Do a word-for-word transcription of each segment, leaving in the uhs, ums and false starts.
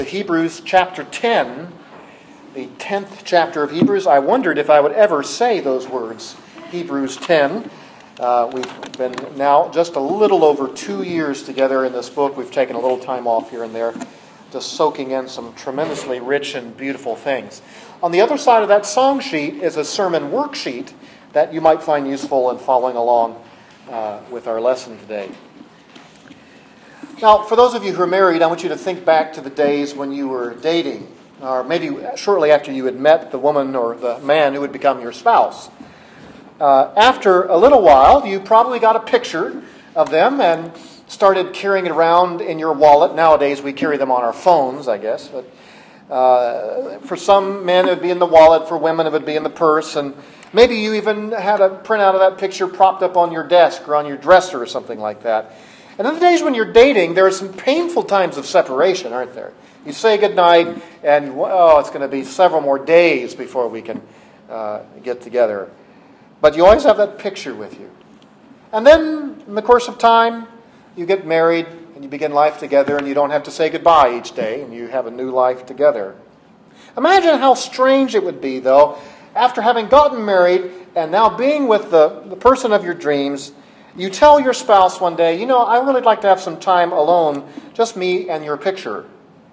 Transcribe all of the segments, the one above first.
Hebrews chapter ten, the tenth chapter of Hebrews. I wondered if I would ever say those words, Hebrews ten. Uh, we've been now just a little over two years together in this book. We've taken a little time off here and there, just soaking in some tremendously rich and beautiful things. On the other side of that song sheet is a sermon worksheet that you might find useful in following along uh, with our lesson today. Now, for those of you who are married, I want you to think back to the days when you were dating, or maybe shortly after you had met the woman or the man who would become your spouse. Uh, after a little while, you probably got a picture of them and started carrying it around in your wallet. Nowadays, we carry them on our phones, I guess. But uh, for some men, it would be in the wallet. For women, it would be in the purse. And maybe you even had a printout of that picture propped up on your desk or on your dresser or something like that. And in the days when you're dating, there are some painful times of separation, aren't there? You say goodnight, and oh, it's going to be several more days before we can uh, get together. But you always have that picture with you. And then, in the course of time, you get married, and you begin life together, and you don't have to say goodbye each day, and you have a new life together. Imagine how strange it would be, though, after having gotten married, and now being with the, the person of your dreams, you tell your spouse one day, you know, I really like to have some time alone, just me and your picture.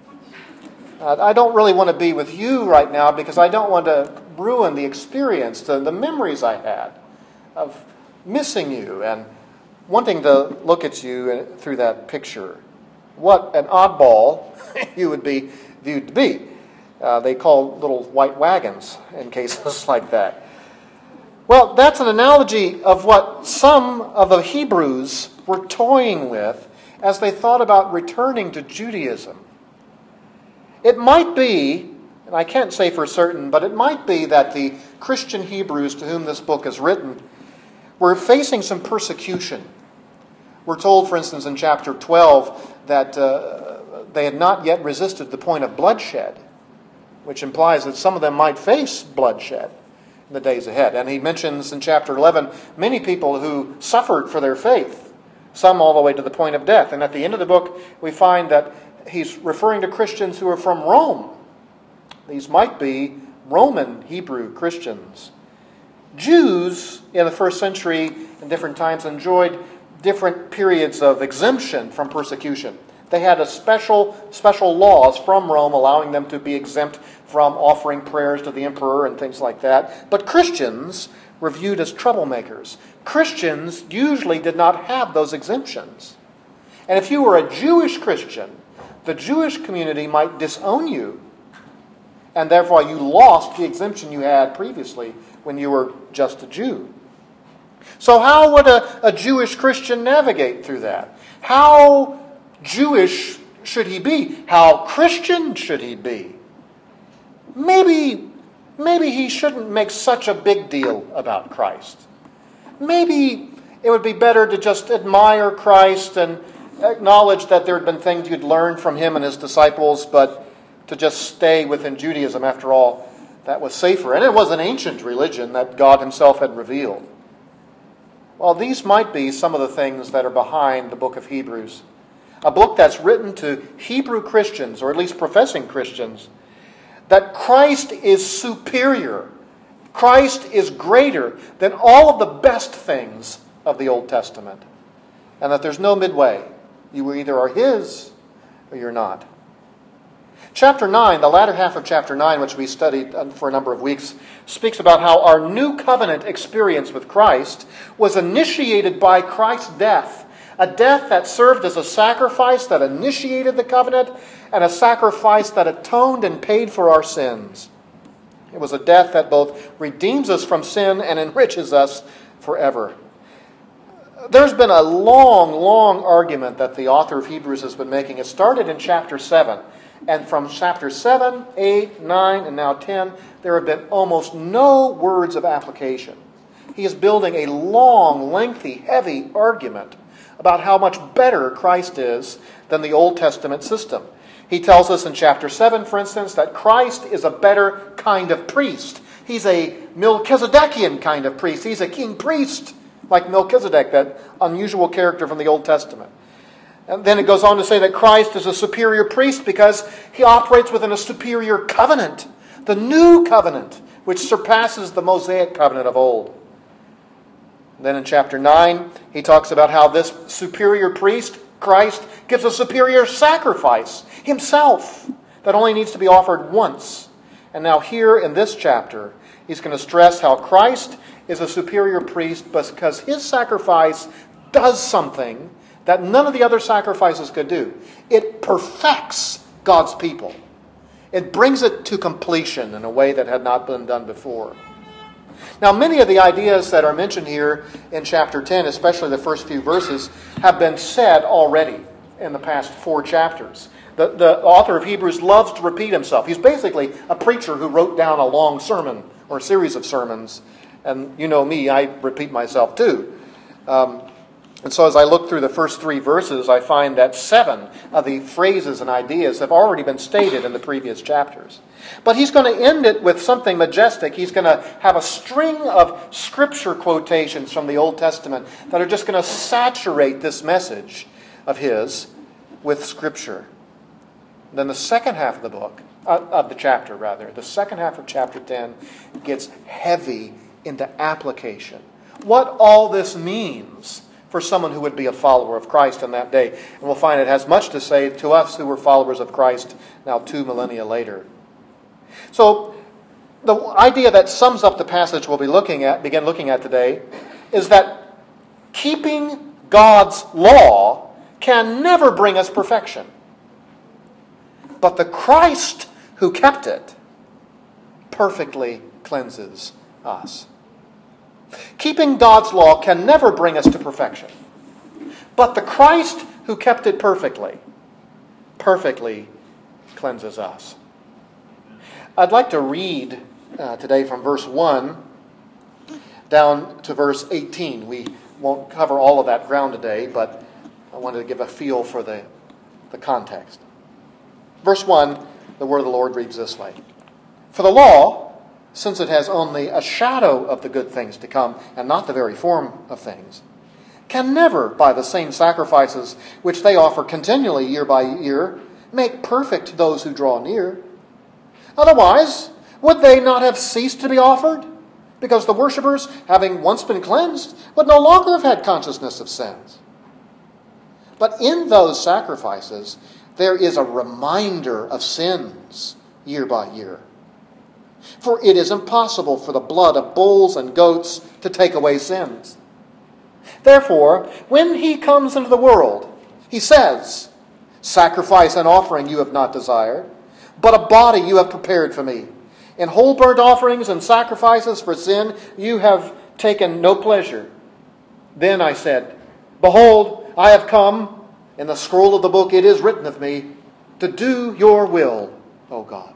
Uh, I don't really want to be with you right now because I don't want to ruin the experience, the, the memories I had of missing you and wanting to look at you through that picture. What an oddball you would be viewed to be. Uh, they call little white wagons in cases like that. Well, that's an analogy of what some of the Hebrews were toying with as they thought about returning to Judaism. It might be, and I can't say for certain, but it might be that the Christian Hebrews to whom this book is written were facing some persecution. We're told, for instance, in chapter twelve that uh, they had not yet resisted the point of bloodshed, which implies that some of them might face bloodshed in the days ahead. And he mentions in chapter eleven many people who suffered for their faith, some all the way to the point of death. And at the end of the book, we find that he's referring to Christians who are from Rome. These might be Roman Hebrew Christians. Jews in the first century in different times enjoyed different periods of exemption from persecution. They had a special special laws from Rome allowing them to be exempt from offering prayers to the emperor and things like that. But Christians were viewed as troublemakers. Christians usually did not have those exemptions. And if you were a Jewish Christian, the Jewish community might disown you, and therefore you lost the exemption you had previously when you were just a Jew. So how would a, a Jewish Christian navigate through that? How Jewish should he be? How Christian should he be? Maybe, maybe he shouldn't make such a big deal about Christ. Maybe it would be better to just admire Christ and acknowledge that there had been things you'd learned from him and his disciples, but to just stay within Judaism, after all, that was safer. And it was an ancient religion that God himself had revealed. Well, these might be some of the things that are behind the book of Hebrews. A book that's written to Hebrew Christians, or at least professing Christians, that Christ is superior. Christ is greater than all of the best things of the Old Testament. And that there's no midway. You either are his or you're not. Chapter nine, the latter half of chapter nine, which we studied for a number of weeks, speaks about how our new covenant experience with Christ was initiated by Christ's death. A death that served as a sacrifice that initiated the covenant, and a sacrifice that atoned and paid for our sins. It was a death that both redeems us from sin and enriches us forever. There's been a long, long argument that the author of Hebrews has been making. It started in chapter seven. And from chapter seven, eight, nine, and now ten, there have been almost no words of application. He is building a long, lengthy, heavy argument about how much better Christ is than the Old Testament system. He tells us in chapter seven, for instance, that Christ is a better kind of priest. He's a Melchizedekian kind of priest. He's a king priest like Melchizedek, that unusual character from the Old Testament. And then it goes on to say that Christ is a superior priest because he operates within a superior covenant, the new covenant, which surpasses the Mosaic covenant of old. Then in chapter nine, he talks about how this superior priest, Christ, gives a superior sacrifice himself that only needs to be offered once. And now here in this chapter, he's going to stress how Christ is a superior priest because his sacrifice does something that none of the other sacrifices could do. It perfects God's people. It brings it to completion in a way that had not been done before. Now, many of the ideas that are mentioned here in chapter ten, especially the first few verses, have been said already in the past four chapters. The, the author of Hebrews loves to repeat himself. He's basically a preacher who wrote down a long sermon or a series of sermons. And you know me, I repeat myself too. Um, and so as I look through the first three verses, I find that seven of the phrases and ideas have already been stated in the previous chapters. But he's going to end it with something majestic. He's going to have a string of scripture quotations from the Old Testament that are just going to saturate this message of his with scripture. Then the second half of the book, uh, of the chapter rather, the second half of chapter ten gets heavy into application. What all this means for someone who would be a follower of Christ in that day. And we'll find it has much to say to us who were followers of Christ now two millennia later. So the idea that sums up the passage we'll be looking at, begin looking at today, is that keeping God's law can never bring us perfection. But the Christ who kept it perfectly cleanses us. Keeping God's law can never bring us to perfection. But the Christ who kept it perfectly, perfectly cleanses us. I'd like to read uh, today from verse one down to verse eighteen. We won't cover all of that ground today, but I wanted to give a feel for the, the context. Verse one, the word of the Lord reads this way. For the law, since it has only a shadow of the good things to come and not the very form of things, can never, by the same sacrifices which they offer continually year by year, make perfect those who draw near. Otherwise, would they not have ceased to be offered? Because the worshippers, having once been cleansed, would no longer have had consciousness of sins. But in those sacrifices, there is a reminder of sins year by year. For it is impossible for the blood of bulls and goats to take away sins. Therefore, when he comes into the world, he says, sacrifice and offering you have not desired, but a body you have prepared for me. In whole burnt offerings and sacrifices for sin you have taken no pleasure. Then I said, behold, I have come. In the scroll of the book it is written of me, to do your will, O God.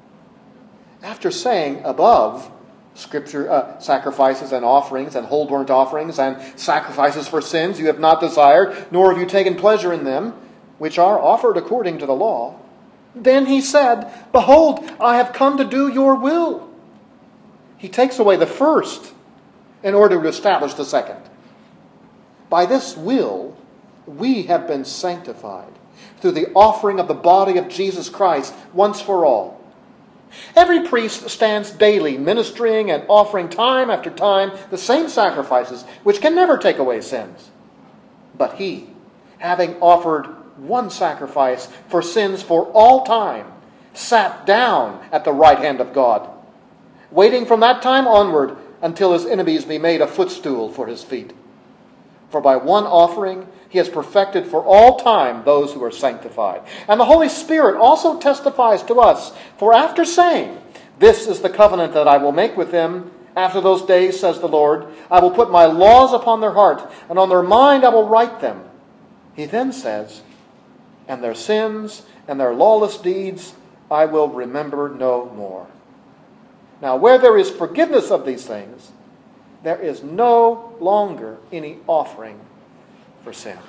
After saying above, Scripture, uh, sacrifices and offerings and whole burnt offerings and sacrifices for sins you have not desired, nor have you taken pleasure in them, which are offered according to the law. Then he said, behold, I have come to do your will. He takes away the first in order to establish the second. By this will, we have been sanctified through the offering of the body of Jesus Christ once for all. Every priest stands daily ministering and offering time after time the same sacrifices which can never take away sins. But he, having offered one sacrifice for sins for all time, sat down at the right hand of God, waiting from that time onward until his enemies be made a footstool for his feet. For by one offering he has perfected for all time those who are sanctified. And the Holy Spirit also testifies to us. For after saying, this is the covenant that I will make with them after those days, says the Lord, I will put my laws upon their heart, and on their mind I will write them. He then says, and their sins and their lawless deeds I will remember no more. Now where there is forgiveness of these things, there is no longer any offering for sin.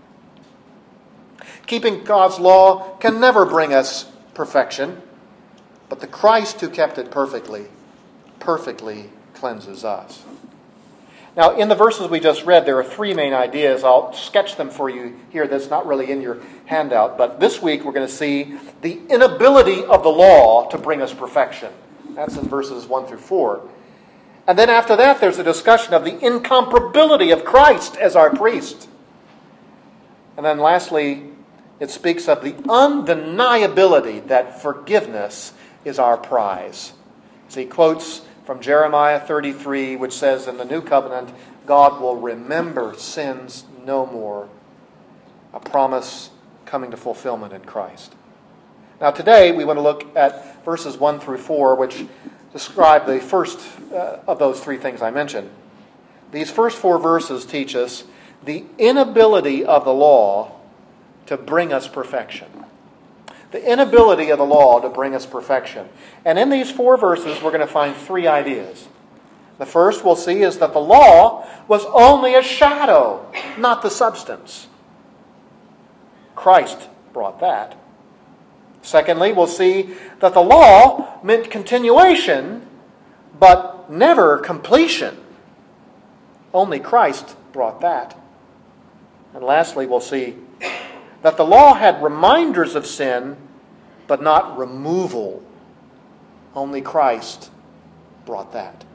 Keeping God's law can never bring us perfection, but the Christ who kept it perfectly, perfectly cleanses us. Now, in the verses we just read, there are three main ideas. I'll sketch them for you here. That's not really in your handout. But this week we're going to see the inability of the law to bring us perfection. That's in verses one through four. And then after that, there's a discussion of the incomparability of Christ as our priest. And then lastly, it speaks of the undeniability that forgiveness is our prize. So he quotes from Jeremiah thirty-three, which says, in the new covenant, God will remember sins no more. A promise coming to fulfillment in Christ. Now today, we want to look at verses one through four, which describe the first uh, of those three things I mentioned. These first four verses teach us the inability of the law to bring us perfection. The inability of the law to bring us perfection. And in these four verses, we're going to find three ideas. The first we'll see is that the law was only a shadow, not the substance. Christ brought that. Secondly, we'll see that the law meant continuation, but never completion. Only Christ brought that. And lastly, we'll see that the law had reminders of sin, but not removal. Only Christ brought that.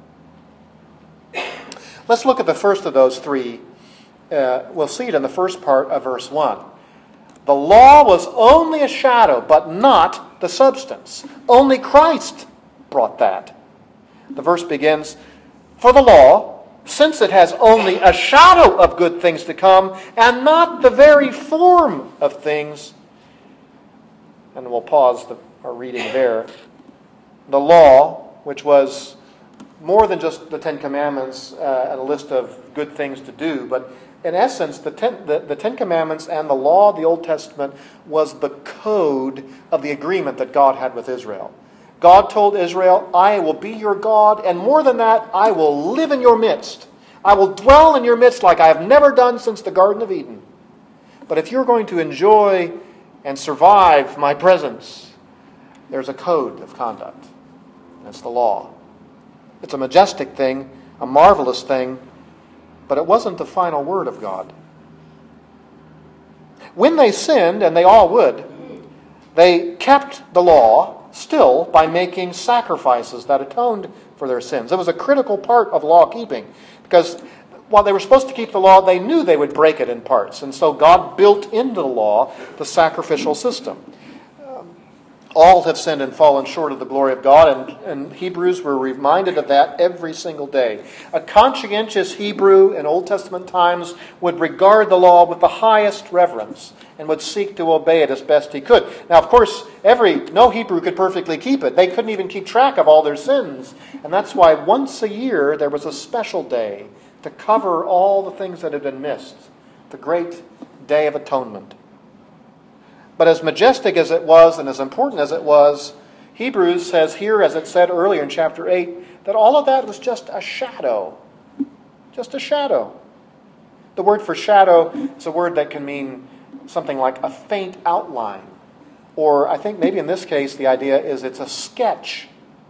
Let's look at the first of those three. Uh, we'll see it in the first part of verse one. The law was only a shadow, but not the substance. Only Christ brought that. The verse begins, for the law, since it has only a shadow of good things to come, and not the very form of things. And we'll pause the, our reading there. The law, which was more than just the Ten Commandments uh, and a list of good things to do, but in essence, the ten, the, the Ten Commandments and the law of the Old Testament was the code of the agreement that God had with Israel. God told Israel, I will be your God, and more than that, I will live in your midst. I will dwell in your midst like I have never done since the Garden of Eden. But if you're going to enjoy and survive my presence, there's a code of conduct. That's the law. It's a majestic thing, a marvelous thing, but it wasn't the final word of God. When they sinned, and they all would, they kept the law still by making sacrifices that atoned for their sins. It was a critical part of law keeping, because while they were supposed to keep the law, they knew they would break it in parts. And so God built into the law the sacrificial system. All have sinned and fallen short of the glory of God, and, and Hebrews were reminded of that every single day. A conscientious Hebrew in Old Testament times would regard the law with the highest reverence and would seek to obey it as best he could. Now, of course, every no Hebrew could perfectly keep it. They couldn't even keep track of all their sins. And that's why once a year there was a special day to cover all the things that had been missed. The great Day of Atonement. But as majestic as it was and as important as it was, Hebrews says here, as it said earlier in chapter eight, that all of that was just a shadow. Just a shadow. The word for shadow is a word that can mean something like a faint outline. Or I think maybe in this case the idea is it's a sketch.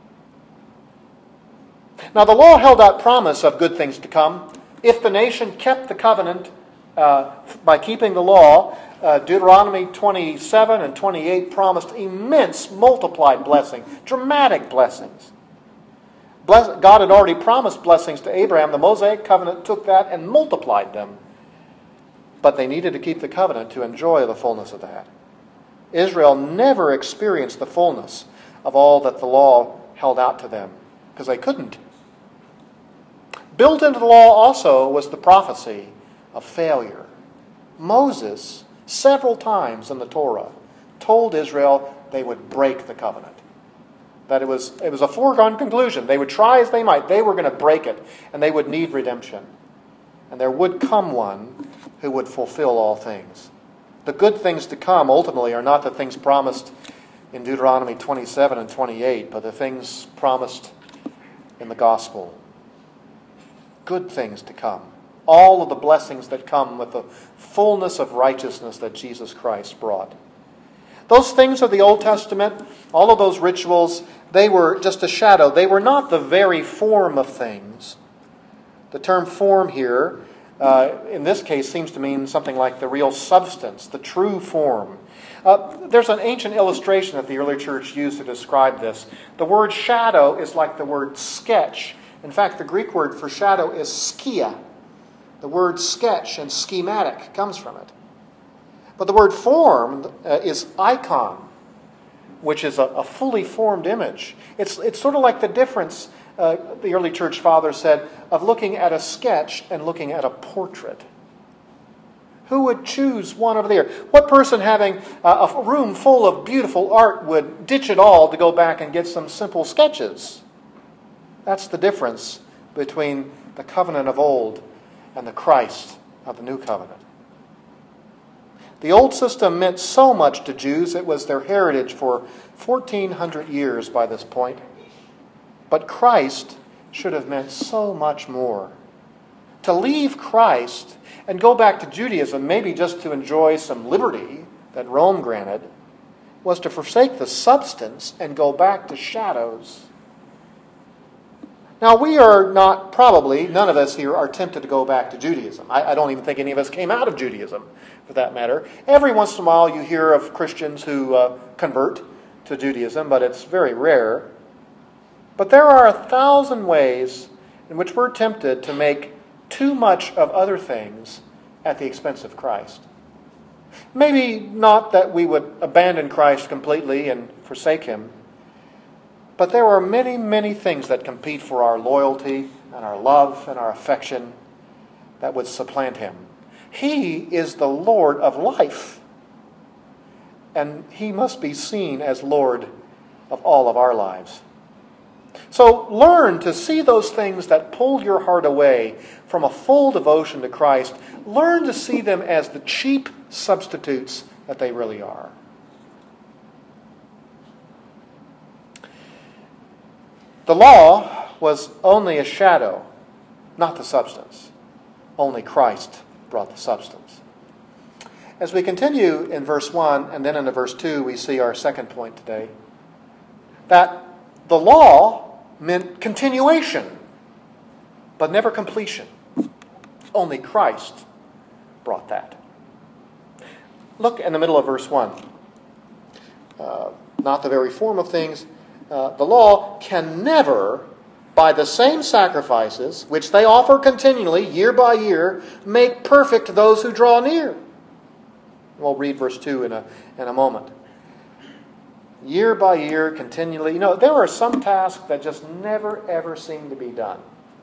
Now the law held out promise of good things to come. If the nation kept the covenant uh, by keeping the law, Uh, Deuteronomy twenty-seven and twenty-eight promised immense multiplied blessing, dramatic blessings. Bless, God had already promised blessings to Abraham. The Mosaic covenant took that and multiplied them. But they needed to keep the covenant to enjoy the fullness of that. Israel never experienced the fullness of all that the law held out to them, because they couldn't. Built into the law also was the prophecy of failure. Moses, several times in the Torah, told Israel they would break the covenant. That it was, it was a foregone conclusion. They would try as they might. They were going to break it, and they would need redemption. And there would come one who would fulfill all things. The good things to come, ultimately, are not the things promised in Deuteronomy twenty-seven and twenty-eight, but the things promised in the gospel. Good things to come. All of the blessings that come with the fullness of righteousness that Jesus Christ brought. Those things of the Old Testament, all of those rituals, they were just a shadow. They were not the very form of things. The term form here, uh, in this case, seems to mean something like the real substance, the true form. Uh, there's an ancient illustration that the early church used to describe this. The word shadow is like the word sketch. In fact, the Greek word for shadow is skia. The word sketch and schematic comes from it. But the word form uh, is icon, which is a, a fully formed image. It's, it's sort of like the difference, uh, the early church fathers said, of looking at a sketch and looking at a portrait. Who would choose one over there? What person having uh, a room full of beautiful art would ditch it all to go back and get some simple sketches? That's the difference between the covenant of old and the Christ of the new covenant. The old system meant so much to Jews, it was their heritage for fourteen hundred years by this point. But Christ should have meant so much more. To leave Christ and go back to Judaism, maybe just to enjoy some liberty that Rome granted, was to forsake the substance and go back to shadows. Now, we are not, probably, none of us here are tempted to go back to Judaism. I, I don't even think any of us came out of Judaism, for that matter. Every once in a while you hear of Christians who uh, convert to Judaism, but it's very rare. But there are a thousand ways in which we're tempted to make too much of other things at the expense of Christ. Maybe not that we would abandon Christ completely and forsake Him, but there are many, many things that compete for our loyalty and our love and our affection that would supplant Him. He is the Lord of life, and He must be seen as Lord of all of our lives. So learn to see those things that pull your heart away from a full devotion to Christ. Learn to see them as the cheap substitutes that they really are. The law was only a shadow, not the substance. Only Christ brought the substance. As we continue in verse one and then into verse two, we see our second point today. That the law meant continuation, but never completion. Only Christ brought that. Look in the middle of verse one. Uh, not the very form of things. Uh, the law can never, by the same sacrifices, which they offer continually, year by year, make perfect those who draw near. We'll read verse two in a, in a moment. Year by year, continually. You know, there are some tasks that just never, ever seem to be done.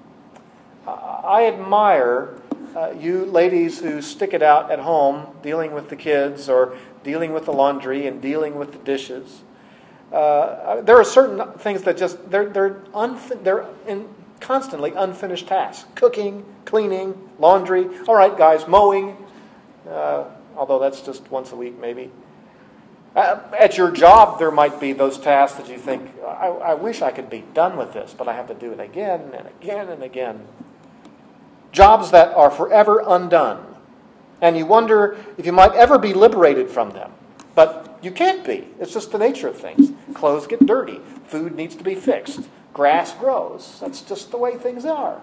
I admire uh, you ladies who stick it out at home, dealing with the kids or dealing with the laundry and dealing with the dishes. Uh, there are certain things that just, they're, they're, unfin- they're in constantly unfinished tasks. Cooking, cleaning, laundry. All right, guys, mowing. Uh, although that's just once a week, maybe. Uh, at your job, there might be those tasks that you think, I, I wish I could be done with this, but I have to do it again and again and again. Jobs that are forever undone. And you wonder if you might ever be liberated from them. But you can't be. It's just the nature of things. Clothes get dirty. Food needs to be fixed. Grass grows. That's just the way things are.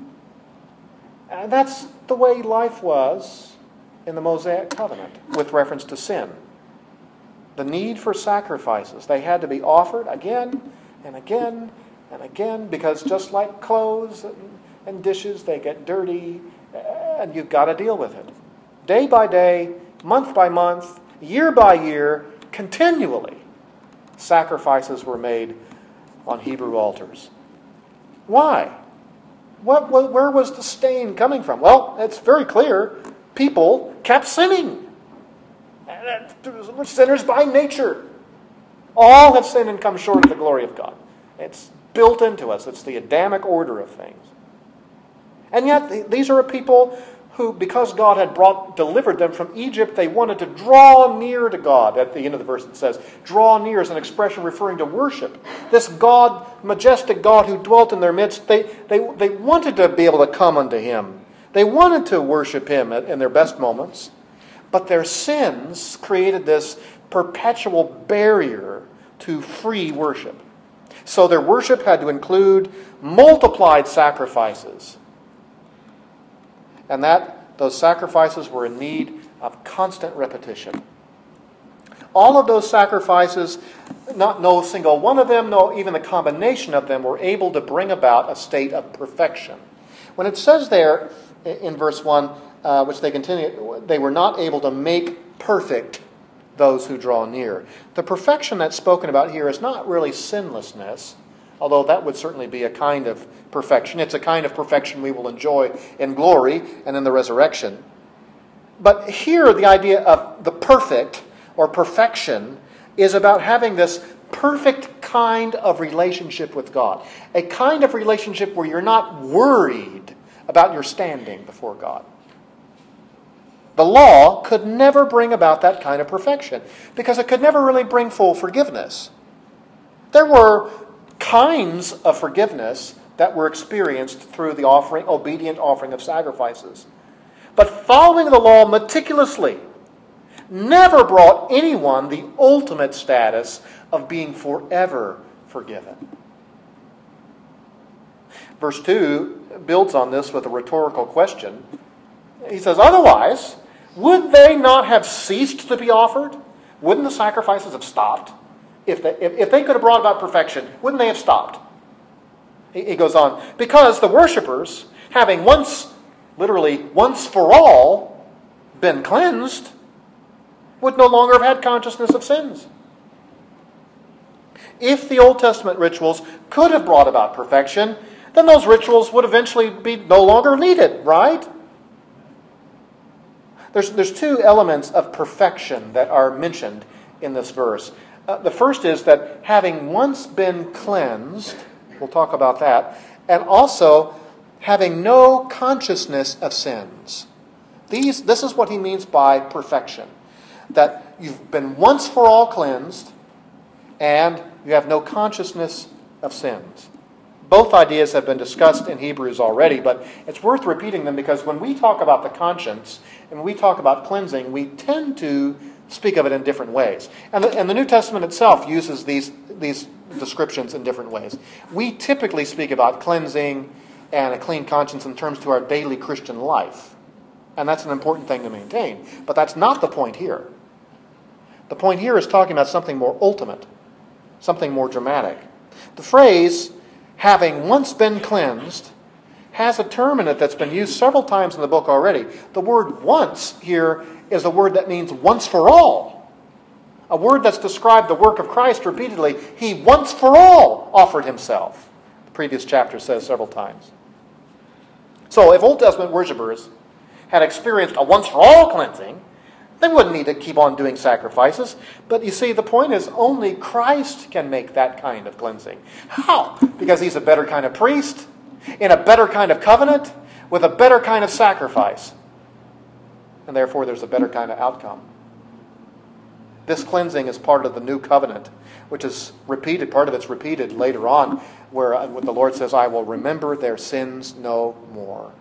And that's the way life was in the Mosaic covenant with reference to sin. The need for sacrifices. They had to be offered again and again and again, because just like clothes and, and dishes, they get dirty, and you've got to deal with it. Day by day, month by month, year by year, continually, sacrifices were made on Hebrew altars. Why? What, what, where was the stain coming from? Well, it's very clear. People kept sinning. We're sinners by nature. All have sinned and come short of the glory of God. It's built into us. It's the Adamic order of things. And yet, these are a people who, because God had brought, delivered them from Egypt, they wanted to draw near to God. At the end of the verse it says, draw near is an expression referring to worship. This God, majestic God who dwelt in their midst, they, they, they wanted to be able to come unto Him. They wanted to worship Him in their best moments. But their sins created this perpetual barrier to free worship. So their worship had to include multiplied sacrifices and that those sacrifices were in need of constant repetition. All of those sacrifices, not no single one of them, no even the combination of them, were able to bring about a state of perfection. When it says there in verse one, uh, which they continue, they were not able to make perfect those who draw near. The perfection that's spoken about here is not really sinlessness, although that would certainly be a kind of perfection. It's a kind of perfection we will enjoy in glory and in the resurrection. But here the idea of the perfect or perfection is about having this perfect kind of relationship with God. A kind of relationship where you're not worried about your standing before God. The law could never bring about that kind of perfection because it could never really bring full forgiveness. There were kinds of forgiveness that were experienced through the offering, obedient offering of sacrifices. But following the law meticulously never brought anyone the ultimate status of being forever forgiven. Verse two builds on this with a rhetorical question. He says, otherwise, would they not have ceased to be offered? Wouldn't the sacrifices have stopped? If they, if, if they could have brought about perfection, wouldn't they have stopped? He, he goes on, because the worshipers, having once, literally once for all, been cleansed, would no longer have had consciousness of sins. If the Old Testament rituals could have brought about perfection, then those rituals would eventually be no longer needed, right? There's, there's two elements of perfection that are mentioned in this verse. Uh, the first is that having once been cleansed, we'll talk about that, and also having no consciousness of sins. These, this is what he means by perfection. That you've been once for all cleansed, and you have no consciousness of sins. Both ideas have been discussed in Hebrews already, but it's worth repeating them because when we talk about the conscience and when we talk about cleansing, we tend to speak of it in different ways. And the, and the New Testament itself uses these, these descriptions in different ways. We typically speak about cleansing and a clean conscience in terms to our daily Christian life. And that's an important thing to maintain. But that's not the point here. The point here is talking about something more ultimate, something more dramatic. The phrase, having once been cleansed, has a term in it that's been used several times in the book already. The word once here is a word that means once for all. A word that's described the work of Christ repeatedly. He once for all offered himself. The previous chapter says several times. So if Old Testament worshipers had experienced a once for all cleansing, they wouldn't need to keep on doing sacrifices. But you see, the point is only Christ can make that kind of cleansing. How? Because he's a better kind of priest, in a better kind of covenant, with a better kind of sacrifice. And therefore there's a better kind of outcome. This cleansing is part of the new covenant, which is repeated, part of it's repeated later on, where the Lord says, I will remember their sins no more.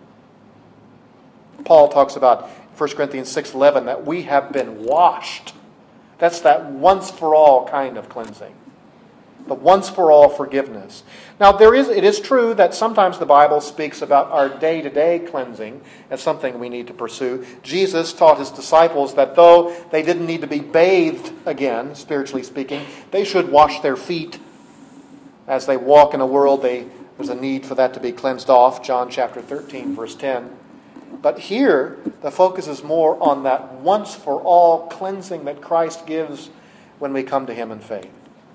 Paul talks about First Corinthians six eleven that we have been washed. That's that once for all kind of cleansing. The once for all forgiveness. Now there is it is true that sometimes the Bible speaks about our day-to-day cleansing as something we need to pursue. Jesus taught his disciples that though they didn't need to be bathed again, spiritually speaking, they should wash their feet. As they walk in a world, they, there's a need for that to be cleansed off. John chapter thirteen, verse ten. But here, the focus is more on that once-for-all cleansing that Christ gives when we come to him in faith.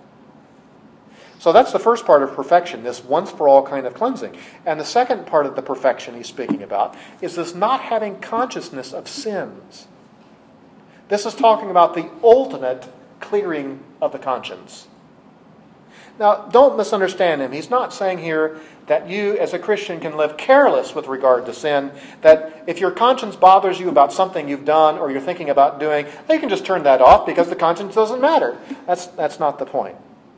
So that's the first part of perfection, this once-for-all kind of cleansing. And the second part of the perfection he's speaking about is this not having consciousness of sins. This is talking about the ultimate clearing of the conscience. Now, don't misunderstand him. He's not saying here that you as a Christian can live careless with regard to sin, that if your conscience bothers you about something you've done or you're thinking about doing, you can just turn that off because the conscience doesn't matter. That's, that's not the point.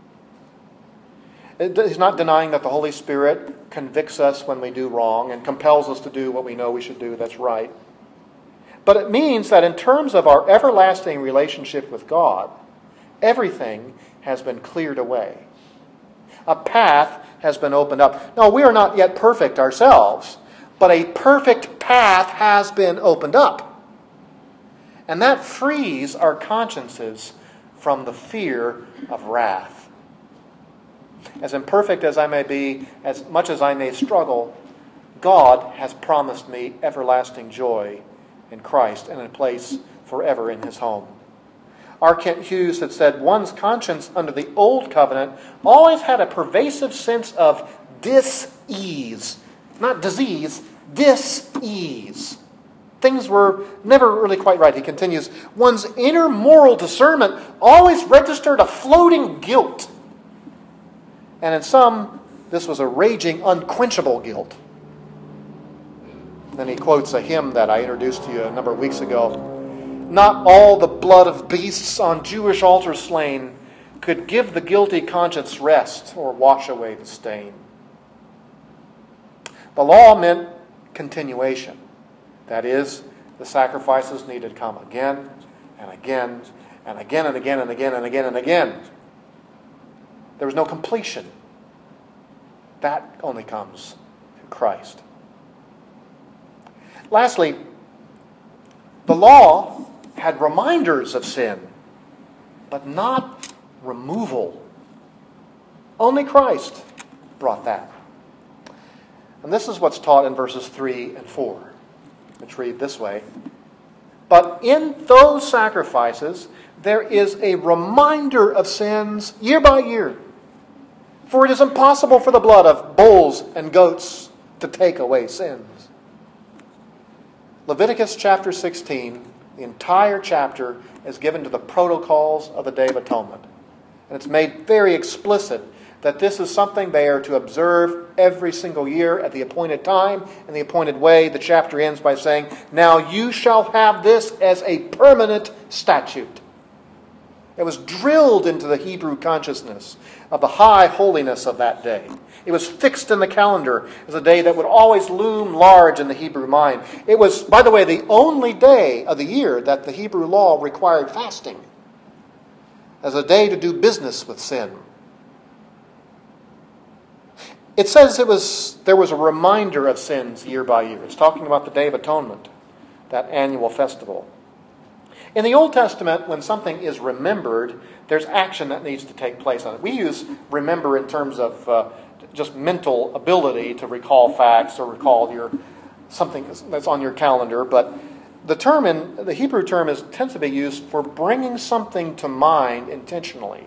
He's not denying that the Holy Spirit convicts us when we do wrong and compels us to do what we know we should do that's right. But it means that in terms of our everlasting relationship with God, everything has been cleared away. A path has been opened up. Now, we are not yet perfect ourselves, but a perfect path has been opened up. And that frees our consciences from the fear of wrath. As imperfect as I may be, as much as I may struggle, God has promised me everlasting joy in Christ and a place forever in His home. R. Kent Hughes had said, one's conscience under the old covenant always had a pervasive sense of dis-ease. Not disease, dis-ease. Things were never really quite right. He continues, one's inner moral discernment always registered a floating guilt. And in some, this was a raging, unquenchable guilt. Then he quotes a hymn that I introduced to you a number of weeks ago. Not all the blood of beasts on Jewish altars slain could give the guilty conscience rest or wash away the stain. The law meant continuation. That is, the sacrifices needed to come again and again and again and again and again and again and again. There was no completion. That only comes through Christ. Lastly, the law had reminders of sin, but not removal. Only Christ brought that. And this is what's taught in verses three and four, which read this way. But in those sacrifices, there is a reminder of sins year by year. For it is impossible for the blood of bulls and goats to take away sins. Leviticus chapter sixteen, the entire chapter is given to the protocols of the Day of Atonement. And it's made very explicit that this is something they are to observe every single year at the appointed time and the appointed way. The chapter ends by saying, now you shall have this as a permanent statute. It was drilled into the Hebrew consciousness of the high holiness of that day. It was fixed in the calendar as a day that would always loom large in the Hebrew mind. It was, by the way, the only day of the year that the Hebrew law required fasting as a day to do business with sin. It says it was there was a reminder of sins year by year. It's talking about the Day of Atonement, that annual festival. In the Old Testament, when something is remembered, there's action that needs to take place on it. We use remember in terms of uh, just mental ability to recall facts or recall your something that's on your calendar, but the term in the Hebrew term is tends to be used for bringing something to mind intentionally.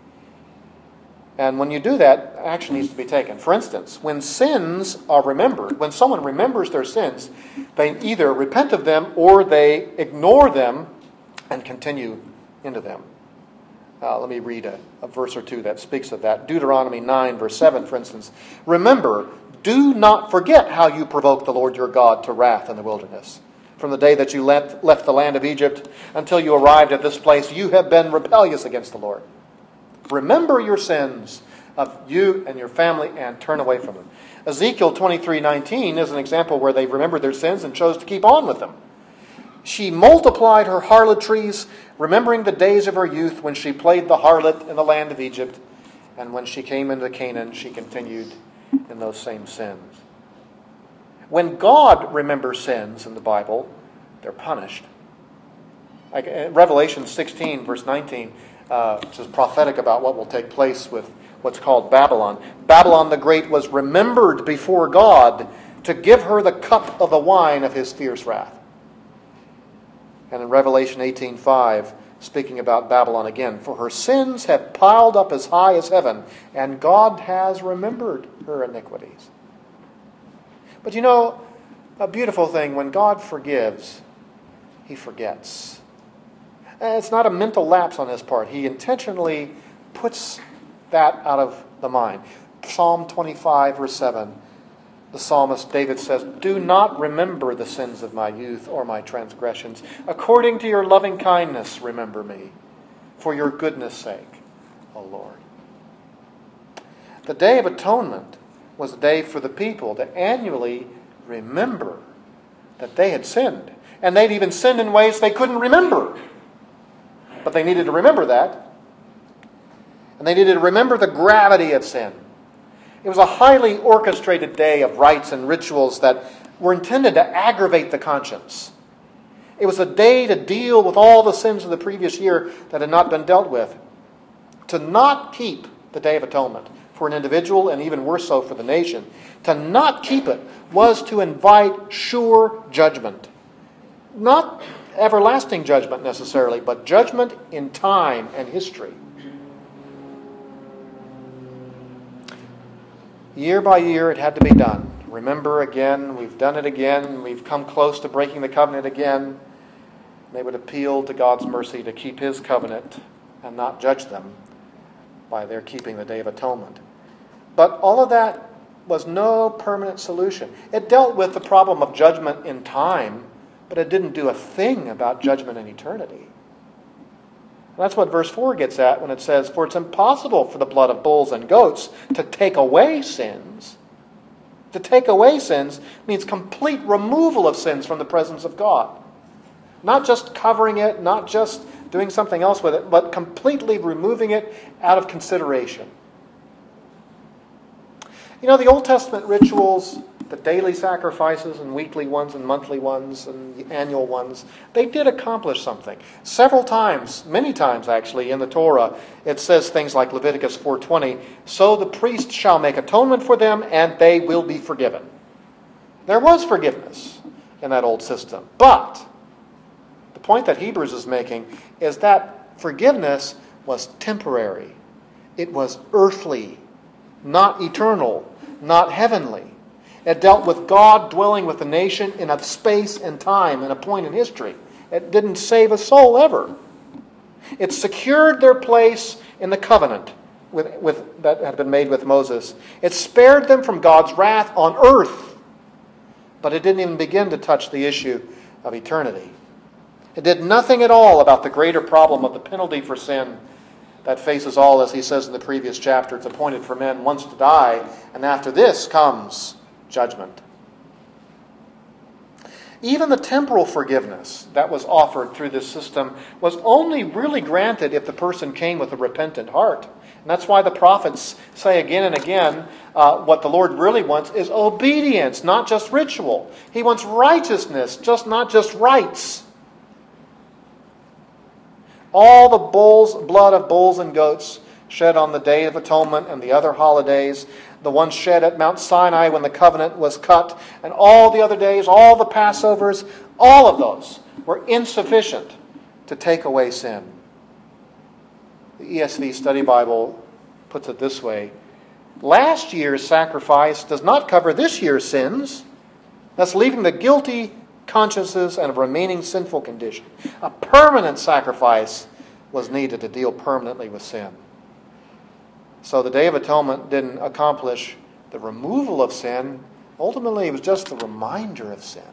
And when you do that, action needs to be taken. For instance, when sins are remembered, when someone remembers their sins, they either repent of them or they ignore them and continue into them. Uh, let me read a, a verse or two that speaks of that. Deuteronomy nine, verse seven, for instance. Remember, do not forget how you provoked the Lord your God to wrath in the wilderness. From the day that you left, left the land of Egypt until you arrived at this place, you have been rebellious against the Lord. Remember your sins of you and your family and turn away from them. Ezekiel twenty-three nineteen is an example where they remembered their sins and chose to keep on with them. She multiplied her harlotries, remembering the days of her youth when she played the harlot in the land of Egypt. And when she came into Canaan, she continued in those same sins. When God remembers sins in the Bible, they're punished. Like in Revelation sixteen, verse nineteen, uh, which is prophetic about what will take place with what's called Babylon. Babylon the Great was remembered before God to give her the cup of the wine of his fierce wrath. And in Revelation eighteen five, speaking about Babylon again, for her sins have piled up as high as heaven, and God has remembered her iniquities. But you know, a beautiful thing, when God forgives, he forgets. And it's not a mental lapse on his part. He intentionally puts that out of the mind. Psalm twenty-five, verse seven, the psalmist David says, do not remember the sins of my youth or my transgressions. According to your loving kindness, remember me, for your goodness' sake, O Lord. The Day of Atonement was a day for the people to annually remember that they had sinned. And they'd even sinned in ways they couldn't remember. But they needed to remember that. And they needed to remember the gravity of sin. It was a highly orchestrated day of rites and rituals that were intended to aggravate the conscience. It was a day to deal with all the sins of the previous year that had not been dealt with. To not keep the Day of Atonement for an individual, and even worse so for the nation, to not keep it was to invite sure judgment. Not everlasting judgment necessarily, but judgment in time and history. Year by year it had to be done. Remember again, we've done it again, we've come close to breaking the covenant again. They would appeal to God's mercy to keep His covenant and not judge them by their keeping the Day of Atonement. But all of that was no permanent solution. It dealt with the problem of judgment in time, but it didn't do a thing about judgment in eternity. And that's what verse four gets at when it says, "For it's impossible for the blood of bulls and goats to take away sins." To take away sins means complete removal of sins from the presence of God. Not just covering it, not just doing something else with it, but completely removing it out of consideration. You know, the Old Testament rituals, the daily sacrifices and weekly ones and monthly ones and the annual ones, they did accomplish something. Several times, many times actually, in the Torah, it says things like Leviticus four twenty, "So the priest shall make atonement for them, and they will be forgiven." There was forgiveness in that old system. But the point that Hebrews is making is that forgiveness was temporary. It was earthly, not eternal, not heavenly. It dealt with God dwelling with the nation in a space and time and a point in history. It didn't save a soul ever. It secured their place in the covenant with, with, that had been made with Moses. It spared them from God's wrath on earth, but it didn't even begin to touch the issue of eternity. It did nothing at all about the greater problem of the penalty for sin that faces all, as he says in the previous chapter. It's appointed for men once to die, and after this comes judgment. Even the temporal forgiveness that was offered through this system was only really granted if the person came with a repentant heart. And that's why the prophets say again and again, uh, what the Lord really wants is obedience, not just ritual. He wants righteousness, just not just rites. All the bulls, blood of bulls and goats shed on the Day of Atonement and the other holidays, the one shed at Mount Sinai when the covenant was cut, and all the other days, all the Passovers, all of those were insufficient to take away sin. The E S V Study Bible puts it this way: last year's sacrifice does not cover this year's sins, thus leaving the guilty consciences and a remaining sinful condition. A permanent sacrifice was needed to deal permanently with sin. So the Day of Atonement didn't accomplish the removal of sin. Ultimately, it was just the reminder of sin.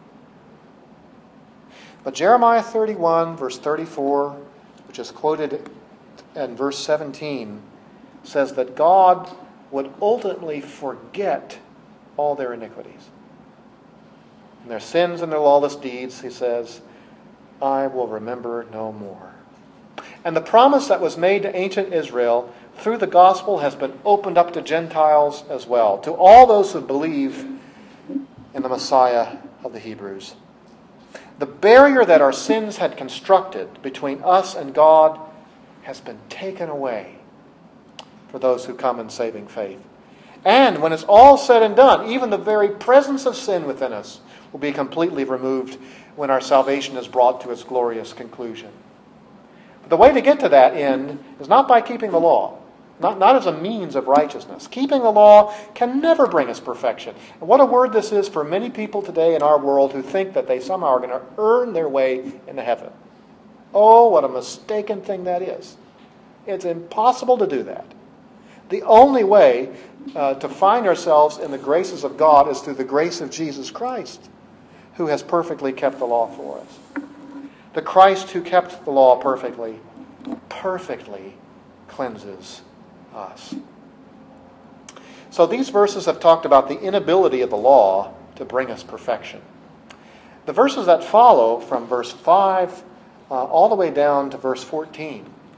But Jeremiah thirty-one, verse thirty-four, which is quoted in verse seventeen, says that God would ultimately forget all their iniquities. And their sins and their lawless deeds, he says, I will remember no more. And the promise that was made to ancient Israel through the gospel has been opened up to Gentiles as well, to all those who believe in the Messiah of the Hebrews. The barrier that our sins had constructed between us and God has been taken away for those who come in saving faith. And when it's all said and done, even the very presence of sin within us will be completely removed when our salvation is brought to its glorious conclusion. But the way to get to that end is not by keeping the law, not, not as a means of righteousness. Keeping the law can never bring us perfection. And what a word this is for many people today in our world who think that they somehow are going to earn their way into heaven. Oh, what a mistaken thing that is. It's impossible to do that. The only way uh, to find ourselves in the graces of God is through the grace of Jesus Christ, who has perfectly kept the law for us. The Christ who kept the law perfectly, perfectly cleanses us. So these verses have talked about the inability of the law to bring us perfection. The verses that follow from verse five uh, all the way down to verse fourteen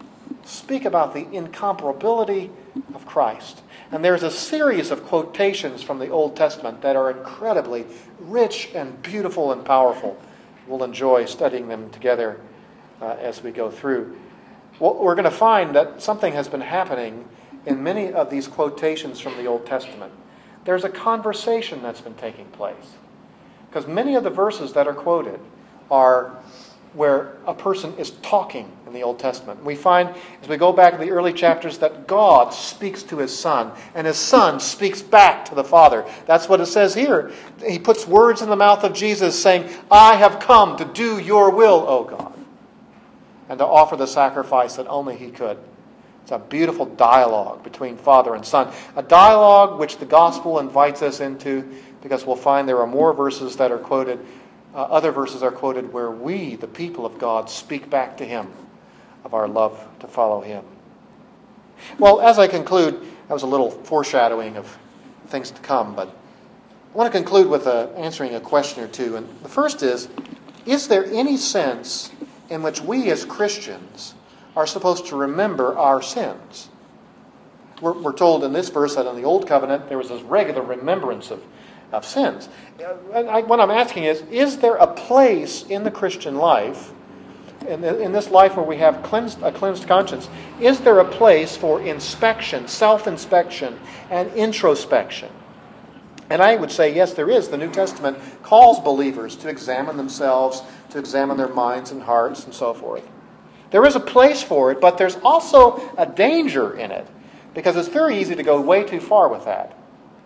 speak about the incomparability of Christ. And there's a series of quotations from the Old Testament that are incredibly rich and beautiful and powerful. We'll enjoy studying them together uh, as we go through. Well, we're going to find that something has been happening in many of these quotations from the Old Testament. There's a conversation that's been taking place. Because many of the verses that are quoted are where a person is talking in the Old Testament. We find, as we go back to the early chapters, that God speaks to His Son, and His Son speaks back to the Father. That's what it says here. He puts words in the mouth of Jesus saying, I have come to do your will, O God, and to offer the sacrifice that only He could. It's a beautiful dialogue between Father and Son. A dialogue which the Gospel invites us into, because we'll find there are more verses that are quoted. Uh, other verses are quoted where we, the people of God, speak back to Him of our love to follow Him. Well, as I conclude, that was a little foreshadowing of things to come, but I want to conclude with uh, answering a question or two. And the first is, is there any sense in which we as Christians are supposed to remember our sins? We're, we're told in this verse that in the Old Covenant there was this regular remembrance of of sins. I, what I'm asking is, is there a place in the Christian life, in, in this life where we have cleansed, a cleansed conscience, is there a place for inspection, self-inspection, and introspection? And I would say, yes, there is. The New Testament calls believers to examine themselves, to examine their minds and hearts, and so forth. There is a place for it, but there's also a danger in it, because it's very easy to go way too far with that.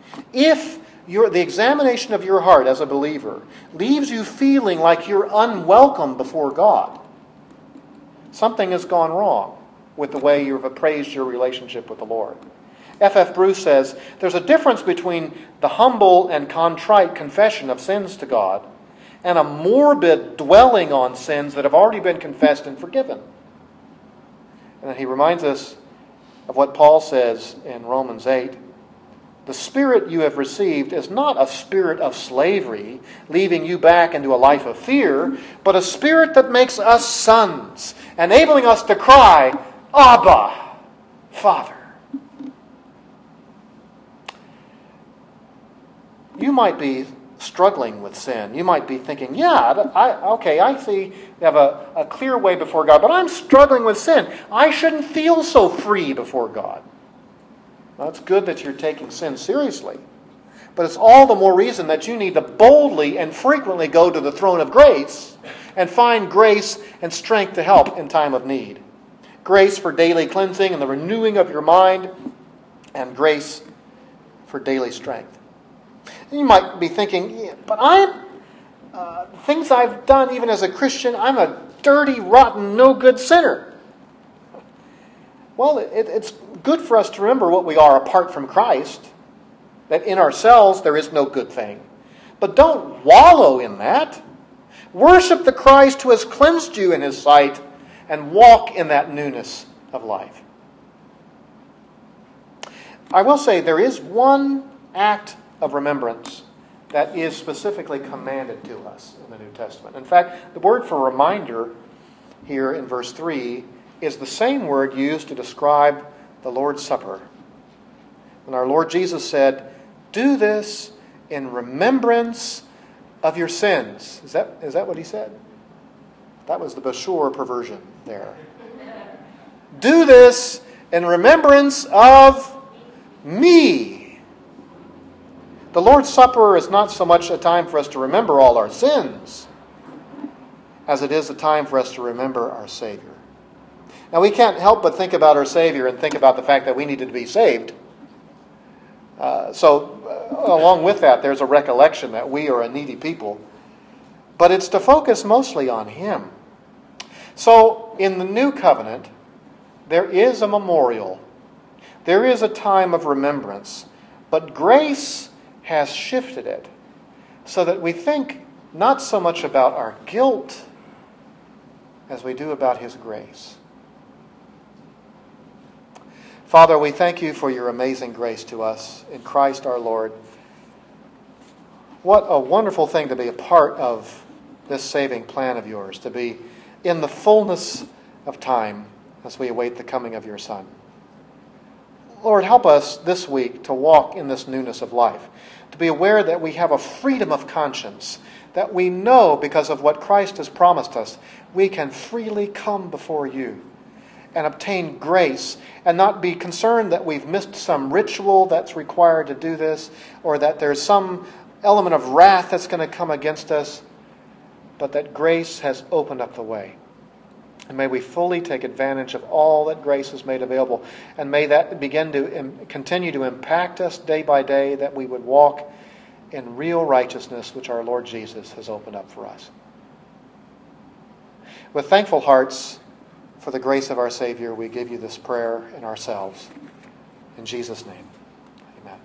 If Your, the examination of your heart as a believer leaves you feeling like you're unwelcome before God, something has gone wrong with the way you've appraised your relationship with the Lord. F F Bruce says, there's a difference between the humble and contrite confession of sins to God and a morbid dwelling on sins that have already been confessed and forgiven. And then he reminds us of what Paul says in Romans eight. The spirit you have received is not a spirit of slavery, leaving you back into a life of fear, but a spirit that makes us sons, enabling us to cry, Abba, Father. You might be struggling with sin. You might be thinking, yeah, I, okay, I see you have a, a clear way before God, but I'm struggling with sin. I shouldn't feel so free before God. Well, it's good that you're taking sin seriously. But it's all the more reason that you need to boldly and frequently go to the throne of grace and find grace and strength to help in time of need. Grace for daily cleansing and the renewing of your mind, and grace for daily strength. And you might be thinking, yeah, but I'm, uh, things I've done even as a Christian, I'm a dirty, rotten, no good sinner. Well, it, it's good for us to remember what we are apart from Christ, that in ourselves there is no good thing. But don't wallow in that. Worship the Christ who has cleansed you in His sight and walk in that newness of life. I will say there is one act of remembrance that is specifically commanded to us in the New Testament. In fact, the word for reminder here in verse three is the same word used to describe the Lord's Supper. When our Lord Jesus said, do this in remembrance of your sins. Is that, is that what He said? That was the Bashur perversion there. Do this in remembrance of me. The Lord's Supper is not so much a time for us to remember all our sins as it is a time for us to remember our Savior. Now, we can't help but think about our Savior and think about the fact that we needed to be saved. Uh, so, uh, along with that, there's a recollection that we are a needy people. But it's to focus mostly on Him. So, in the New Covenant, there is a memorial. There is a time of remembrance. But grace has shifted it so that we think not so much about our guilt as we do about His grace. Father, we thank You for Your amazing grace to us in Christ our Lord. What a wonderful thing to be a part of this saving plan of Yours, to be in the fullness of time as we await the coming of your Son. Lord, help us this week to walk in this newness of life, to be aware that we have a freedom of conscience, that we know because of what Christ has promised us, we can freely come before you and obtain grace and not be concerned that we've missed some ritual that's required to do this, or that there's some element of wrath that's going to come against us, but that grace has opened up the way. And may we fully take advantage of all that grace has made available. And may that begin to im- continue to impact us day by day, that we would walk in real righteousness which our Lord Jesus has opened up for us. With thankful hearts for the grace of our Savior, we give you this prayer in ourselves. In Jesus' name, amen.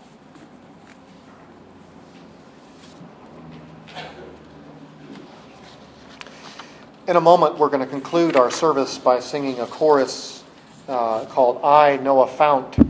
In a moment, we're going to conclude our service by singing a chorus uh, called I Know a Fount.